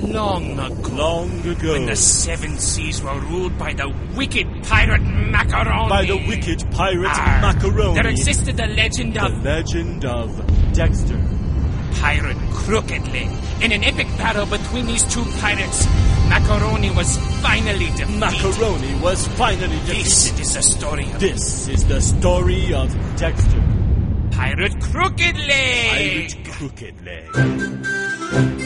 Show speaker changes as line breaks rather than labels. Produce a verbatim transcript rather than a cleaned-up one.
long ago.
Long ago.
When the seven seas were ruled by the wicked pirate Macaroni.
By the wicked pirate
Arr,
Macaroni.
There existed the legend
The
of...
legend of Dexter.
Pirate Crooked Leg. In an epic battle between these two pirates, Macaroni was finally defeated.
Macaroni was finally defeated.
This is the story of...
This is the story of Dexter.
Pirate Crooked Leg.
Pirate Crooked Leg.